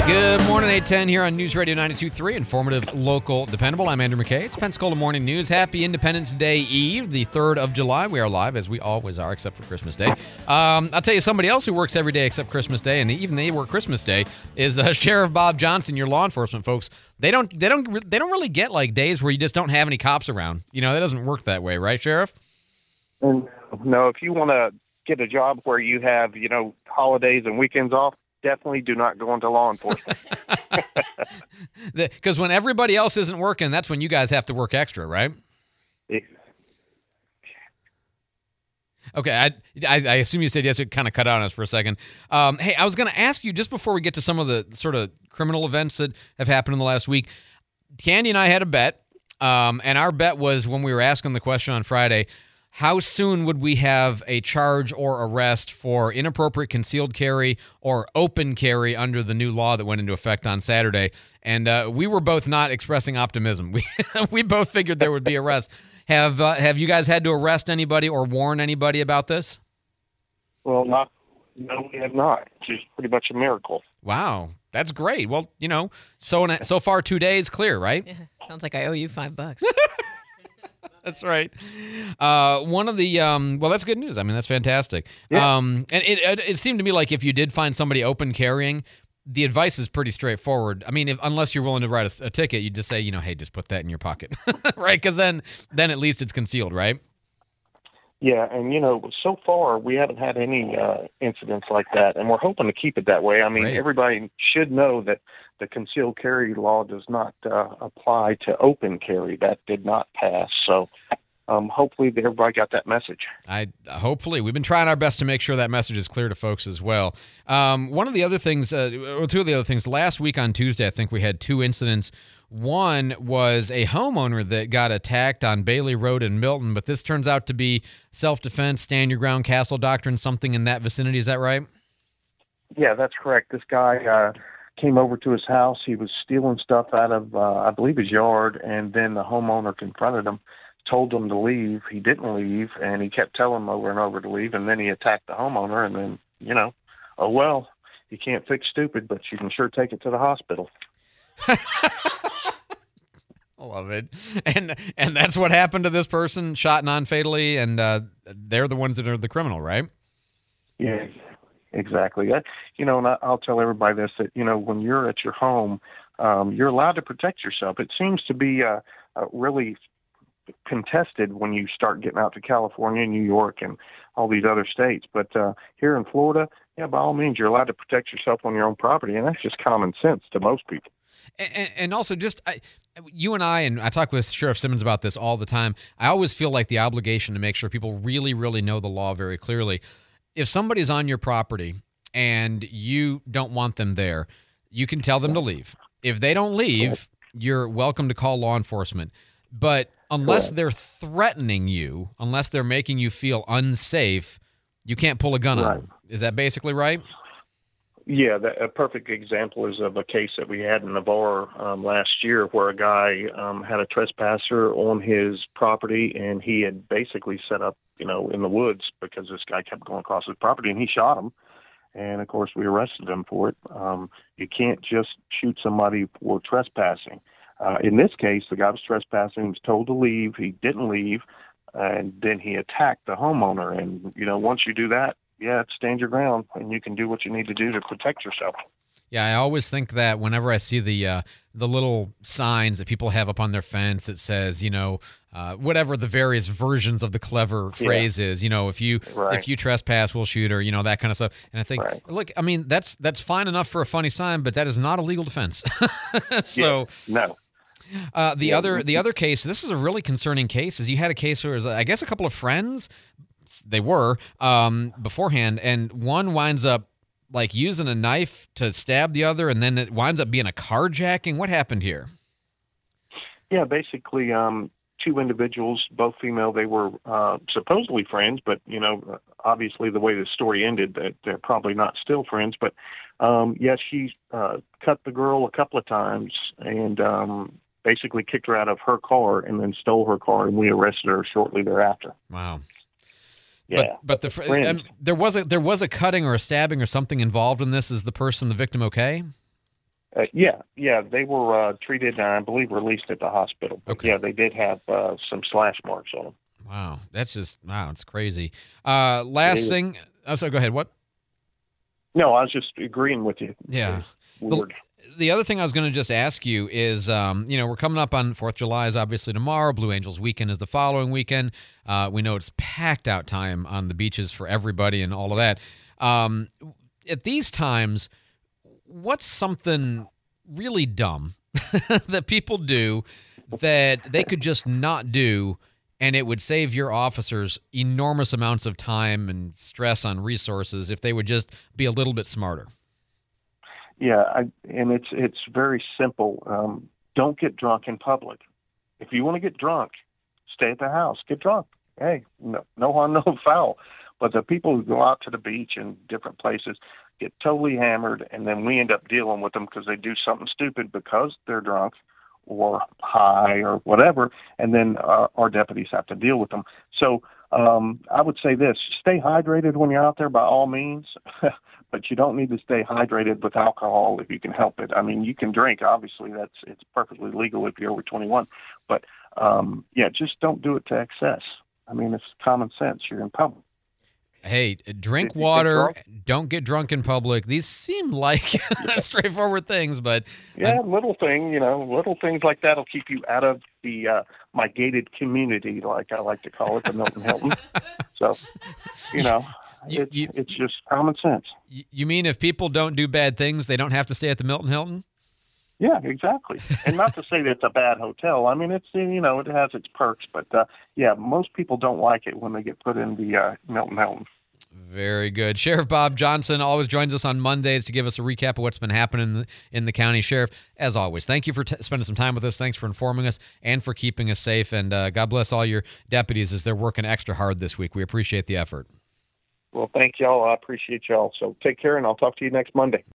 Good morning, 810 here on News Radio 92.3, informative, local, dependable. I'm Andrew McKay. It's Pensacola Morning News. Happy Independence Day Eve, the 3rd of July. We are live, as we always are, except for Christmas Day. I'll tell you, somebody else who works every day except Christmas Day, and even they work Christmas Day, is Sheriff Bob Johnson, your law enforcement folks. They don't really get like days where you just don't have any cops around. You know, that doesn't work that way, right, Sheriff? No, if you want to get a job where you have, holidays and weekends off, definitely do not go into law enforcement. Because when everybody else isn't working, that's when you guys have to work extra, right? Okay, I assume you said yes. It kind of cut out on us for a second. Hey, I was going to ask you, just before we get to some of the sort of criminal events that have happened in the last week, Candy and I had a bet, and our bet was, when we were asking the question on Friday, how soon would we have a charge or arrest for inappropriate concealed carry or open carry under the new law that went into effect on Saturday? And we were both not expressing optimism. We both figured there would be arrests. Have you guys had to arrest anybody or warn anybody about this? Well, no, we have not. It's pretty much a miracle. Wow, that's great. Well, so far 2 days clear, right? Yeah, sounds like I owe you $5. That's right. One of the well, that's good news. I mean, that's fantastic. Yeah. And it seemed to me like if you did find somebody open carrying, the advice is pretty straightforward. I mean, unless you're willing to write a ticket, you just say, hey, just put that in your pocket, right? Because then at least it's concealed, right? Yeah, and so far we haven't had any incidents like that, and we're hoping to keep it that way. I mean, Great. Everybody should know that the concealed carry law does not apply to open carry. That did not pass, so hopefully everybody got that message. Hopefully. We've been trying our best to make sure that message is clear to folks as well. One of the other things, two of the other things, last week on Tuesday, I think we had 2 incidents. One was a homeowner that got attacked on Bailey Road in Milton, but this turns out to be self-defense, stand your ground, castle doctrine, something in that vicinity. Is that right? Yeah, that's correct. This guy came over to his house. He was stealing stuff out of, I believe, his yard, and then the homeowner confronted him, told him to leave. He didn't leave, and he kept telling him over and over to leave, and then he attacked the homeowner, and then, you can't fix stupid, but you can sure take it to the hospital. I love it. And that's what happened to this person, shot non-fatally, and they're the ones that are the criminal, right? Yeah, exactly. And I'll tell everybody this, that, when you're at your home, you're allowed to protect yourself. It seems to be really contested when you start getting out to California, New York, and all these other states. But here in Florida, yeah, by all means, you're allowed to protect yourself on your own property, and that's just common sense to most people. And also, you and I talk with Sheriff Simmons about this all the time. I always feel like the obligation to make sure people really, really know the law very clearly. If somebody's on your property and you don't want them there, you can tell them to leave. If they don't leave, you're welcome to call law enforcement. But unless they're threatening you, unless they're making you feel unsafe, you can't pull a gun on them. Is that basically right? Yeah, a perfect example is of a case that we had in Navarre last year where a guy had a trespasser on his property, and he had basically set up, in the woods because this guy kept going across his property, and he shot him. And, of course, we arrested him for it. You can't just shoot somebody for trespassing. In this case, the guy was trespassing. He was told to leave. He didn't leave, and then he attacked the homeowner. And, once you do that, yeah, stand your ground, and you can do what you need to do to protect yourself. Yeah, I always think that whenever I see the little signs that people have up on their fence that says, whatever the various versions of the clever phrase is, if you trespass, we'll shoot, or that kind of stuff. And I think, look, I mean, that's fine enough for a funny sign, but that is not a legal defense. So no. The other case, this is a really concerning case, is you had a case where, I guess, a couple of friends. They were beforehand, and one winds up like using a knife to stab the other, and then it winds up being a carjacking. What happened here? Yeah, basically, 2 individuals, both female. They were supposedly friends, but obviously the way the story ended, that they're probably not still friends. But she cut the girl a couple of times and basically kicked her out of her car and then stole her car, and we arrested her shortly thereafter. Wow. Yeah, but there was a cutting or a stabbing or something involved in this. Is the victim okay? Yeah, they were treated and I believe released at the hospital. But Okay. yeah, they did have some slash marks on them. Wow, it's crazy. Last thing. Oh, so go ahead. What? No, I was just agreeing with you. Yeah. It's weird. The other thing I was going to just ask you is, we're coming up on 4th of July is obviously tomorrow. Blue Angels weekend is the following weekend. We know it's packed out time on the beaches for everybody and all of that. At these times, what's something really dumb that people do that they could just not do, and it would save your officers enormous amounts of time and stress on resources if they would just be a little bit smarter? Yeah, and it's very simple. Don't get drunk in public. If you want to get drunk, stay at the house. Get drunk. Hey, no harm, no foul. But the people who go out to the beach and different places get totally hammered, and then we end up dealing with them because they do something stupid because they're drunk or high or whatever, and then our deputies have to deal with them. So I would say this: stay hydrated when you're out there by all means, but you don't need to stay hydrated with alcohol if you can help it. I mean, you can drink, obviously, it's perfectly legal if you're over 21, but just don't do it to excess. I mean, it's common sense. You're in public. Hey, drink water, don't get drunk in public. These seem like straightforward things, but little things like that will keep you out of the my gated community, like I like to call it, the Milton Hilton. So, it's just common sense. You mean if people don't do bad things, they don't have to stay at the Milton Hilton? Yeah, exactly. And not to say that it's a bad hotel. I mean, it's it has its perks, but most people don't like it when they get put in the Milton Hilton. Very good. Sheriff Bob Johnson always joins us on Mondays to give us a recap of what's been happening in the county. Sheriff, as always, thank you for spending some time with us. Thanks for informing us and for keeping us safe. And God bless all your deputies as they're working extra hard this week. We appreciate the effort. Well, thank y'all. I appreciate y'all. So take care, and I'll talk to you next Monday.